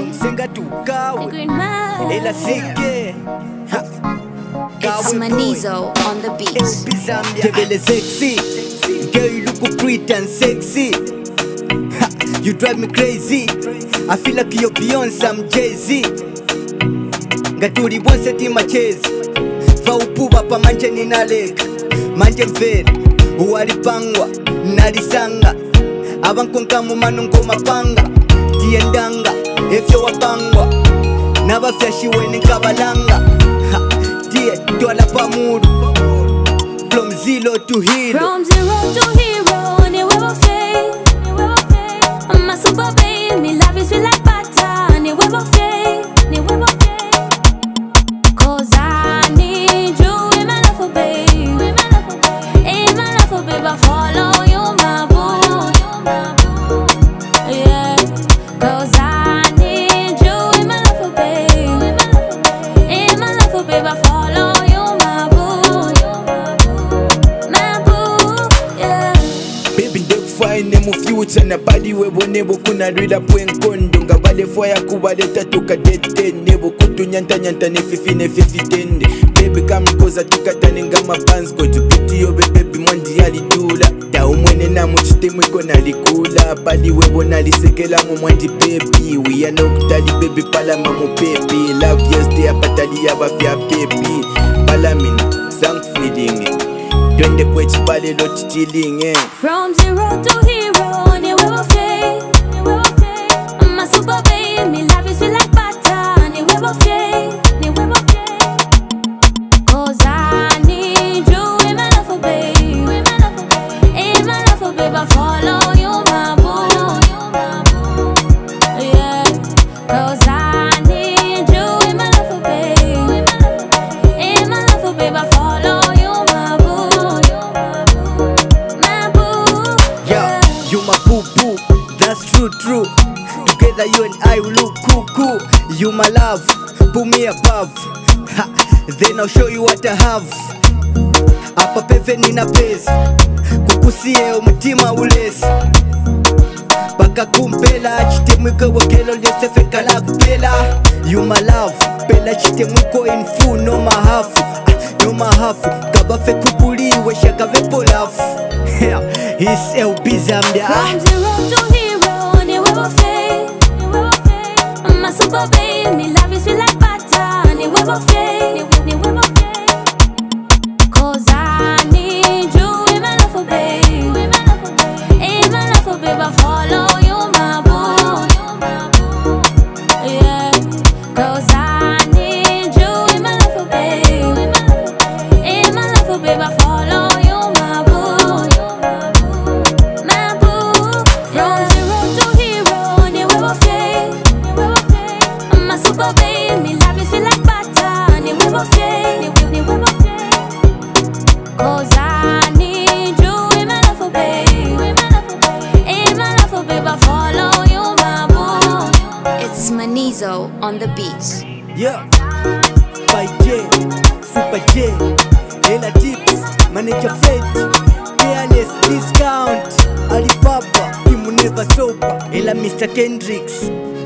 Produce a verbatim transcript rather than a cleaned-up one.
Senga tukawe Ela sike It's Manizo on the beat. Jebele sexy Girl, you look pretty and sexy ha, you drive me crazy. I feel like you're Beyonce, I'm Jay-Z. Ngaturi bonse ti machezi va upuba pa manje ninaleka manje mvere uwalipangwa nalisanga abankonka mu manongo mapanga tiendanga efyo wapangwa nabafyashiwe nikabalanga tie twala pamudu from zero to hero from zero to hero and we will fade I'm a super baby me love is like butter and we will fade we will fade cause I need you in my life for baby in my life for baby I follow you my boo yeah cause I need you in my life for baby in my life for baby I follow you my boo my boo yeah baby ndek fine mu future na body webo nebo kuna rida pwenkondo ngabale foya kubaleta tukadete nebo kutunyanta nyanta ne fifi ne fifi tende baby kamkoza tukatane ngama bands go to put yo baby mondi yalidula da umwene na muchitemu iko nalikula bali webo nalisekela mu mwandi baby we are no kutali baby pala mamu baby love yesterday apatali abafya baby pala mina sang feeling twende kwechi pale lo chilling eh from zero to hero and we will fade I'm a super baby me love is like butter and we will fade we will fade cause I need you in my life for baby in my life for baby I follow you my boo yeah cause I need you in my life for baby in my life for baby I follow you my boo my boo yeah you my boo boo that's true true together you and I will look cool cool you my love put me above ha, then I'll show you what I have apa peve nina pesa kukusie umutima ulesi baka kumpela chitemwiko wogelo lyosefeka la kupela you my love pela chitemwiko in full no mahafu ah, no mahafu kabafe kubuliwe shakave polafu yeah, it's L B Zambia from zero to hero and we will fade I'm a super baby me love is like butter and we will fade we will fade cause I need you in my life for baby in my life for baby I follow you my boo yeah cause I need you in my life for baby in my life for baby I follow you my boo my boo from zero to hero and we will fade I'm a super baby me love is like butter and we will fade we will fade cause I need you in my life for baby in my life for baby I follow you my boo It's Manizo on the beat. yeah by J Super J Ela Tips Manager Fed Fearless Discount Alibaba Timu Never Sober Ela Mister Kendricks